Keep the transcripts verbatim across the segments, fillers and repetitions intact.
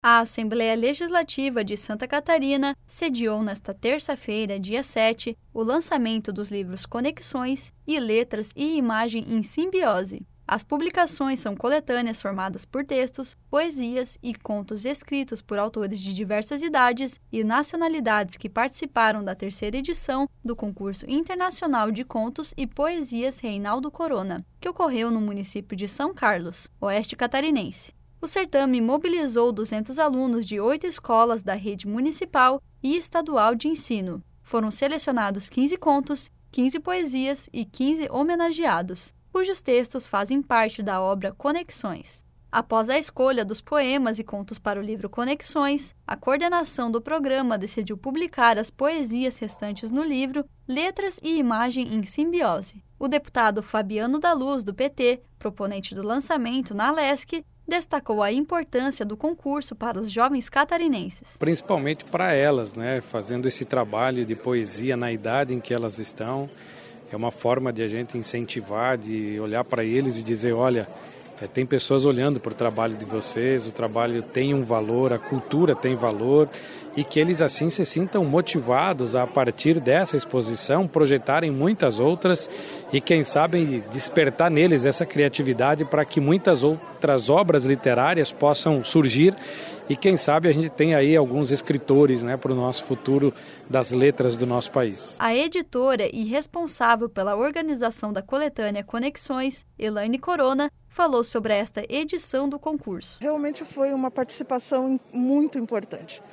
A Assembleia Legislativa de Santa Catarina sediou nesta terça-feira, dia sete, o lançamento dos livros Conexões e Letras e Imagem em Simbiose. As publicações são coletâneas formadas por textos, poesias e contos escritos por autores de diversas idades e nacionalidades que participaram da terceira edição do Concurso Internacional de Contos e Poesias Reinaldo Corona, que ocorreu no município de São Carlos, oeste catarinense. O certame mobilizou duzentos alunos de oito escolas da rede municipal e estadual de ensino. Foram selecionados quinze contos, quinze poesias e quinze homenageados, cujos textos fazem parte da obra Conexões. Após a escolha dos poemas e contos para o livro Conexões, a coordenação do programa decidiu publicar as poesias restantes no livro Letras e Imagem em Simbiose. O deputado Fabiano da Luz, do P T, proponente do lançamento na Alesc, destacou a importância do concurso para os jovens catarinenses. Principalmente para elas, né? Fazendo esse trabalho de poesia na idade em que elas estão. É uma forma de a gente incentivar, de olhar para eles e dizer, olha, é, tem pessoas olhando para o trabalho de vocês, o trabalho tem um valor, a cultura tem valor, e que eles assim se sintam motivados a, a partir dessa exposição, projetarem muitas outras e quem sabe despertar neles essa criatividade para que muitas outras obras literárias possam surgir e quem sabe a gente tem aí alguns escritores, né, para o nosso futuro das letras do nosso país. A editora e responsável pela organização da coletânea Conexões, Elaine Corona, falou sobre esta edição do concurso. Realmente foi uma participação muito importante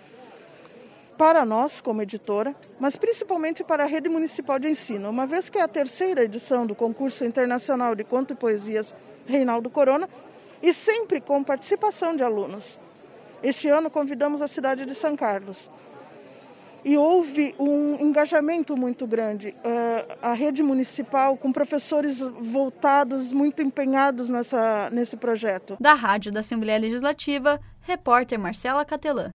para nós, como editora, mas principalmente para a Rede Municipal de Ensino, uma vez que é a terceira edição do Concurso Internacional de Conto e Poesias Reinaldo Corona, e sempre com participação de alunos. Este ano convidamos a cidade de São Carlos. E houve um engajamento muito grande. Uh, a rede municipal, com professores voltados, muito empenhados nessa, nesse projeto. Da Rádio da Assembleia Legislativa, repórter Marcela Catelã.